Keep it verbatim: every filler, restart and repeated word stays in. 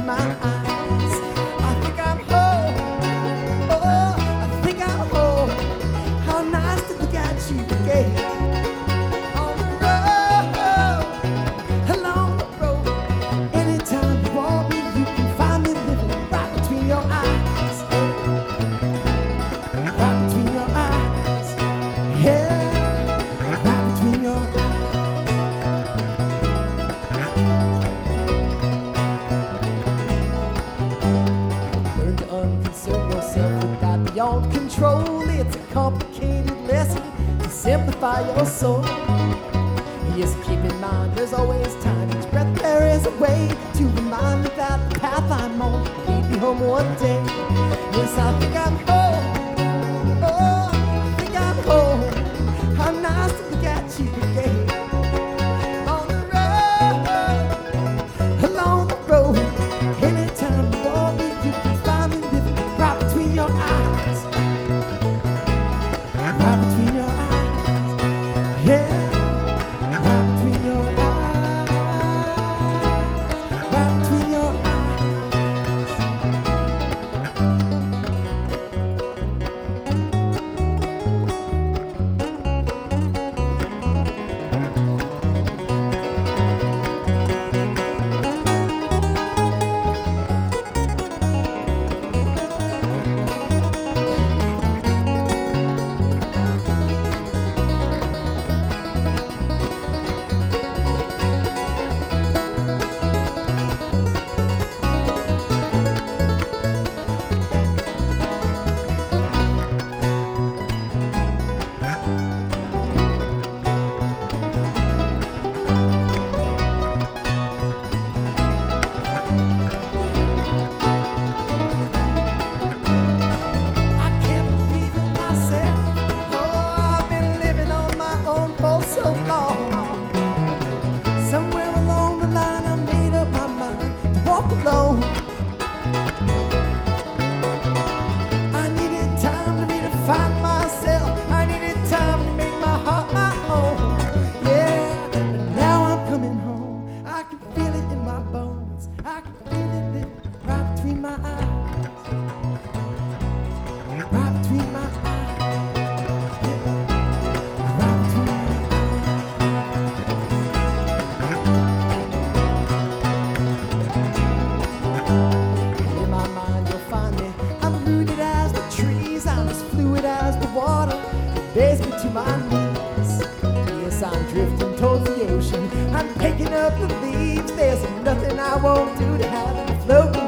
my eyes. I think I'm home. Oh, I think I'm home. How nice to look at you again. On the road, along the road. Anytime you want me, you can find me living right between your eyes. Right between your eyes. Yeah, right between your eyes. Learn to unconcern yourself with that beyond control. It's a complicated lesson to simplify your soul. Yes, keep in mind there's always time. Each breath there is a way to remind me that the path I'm on will lead me home one day. Yes, I think I'm home. Oh, I think I'm home. How nice to look at you again. On the road, along the road. Anytime you want me, you can find me living right between your eyes. Right between your eyes. Yeah. Right between your eyes. Right between your eyes. I can't believe it myself. Oh, I've been living on my own for so long. Somewhere along the line, I made up my mind to walk alone. I needed time to redefine myself. I needed time to make my heart my own. Yeah, and now I'm coming home. I can feel it in my bones. I can feel it lit right between my eyes. Right between my eyes. Yeah, right between my eyes. In my mind, you'll find me. I'm rooted as the trees. I'm as fluid as the water. It bears me to my knees. Yes, I'm drifting towards the ocean. I'm picking up the leaves. There's nothing I won't do to have it float